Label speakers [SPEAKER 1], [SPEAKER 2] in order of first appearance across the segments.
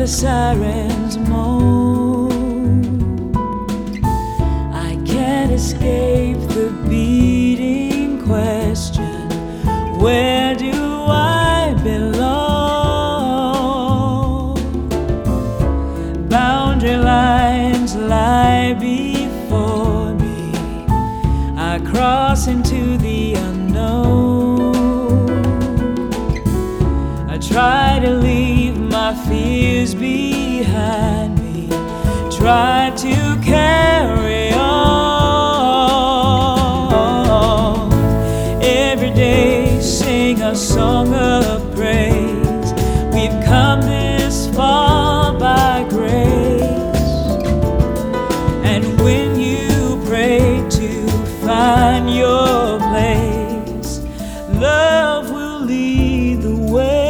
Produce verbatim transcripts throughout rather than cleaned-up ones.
[SPEAKER 1] the sirens moan, I can't escape the beating question, where do I belong? Boundary lines lie before me, I cross into the unknown. I try to leave my fears behind me, try to carry on. Every day sing a song of praise, we've come this far by grace. And when you pray to find your place, love will lead the way.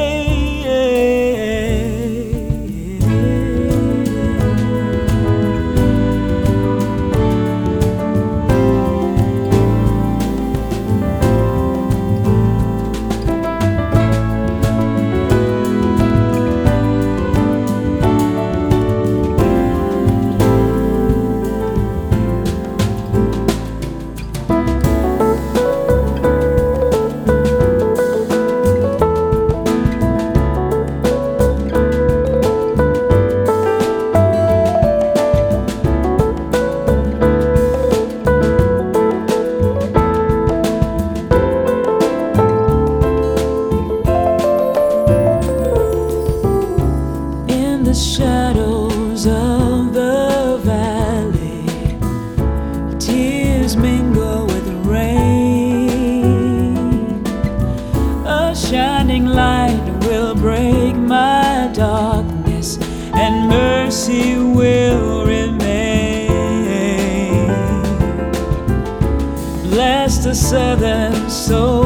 [SPEAKER 1] The shadows of the valley, tears mingle with the rain. A shining light will break my darkness, and mercy will remain. Bless the southern soul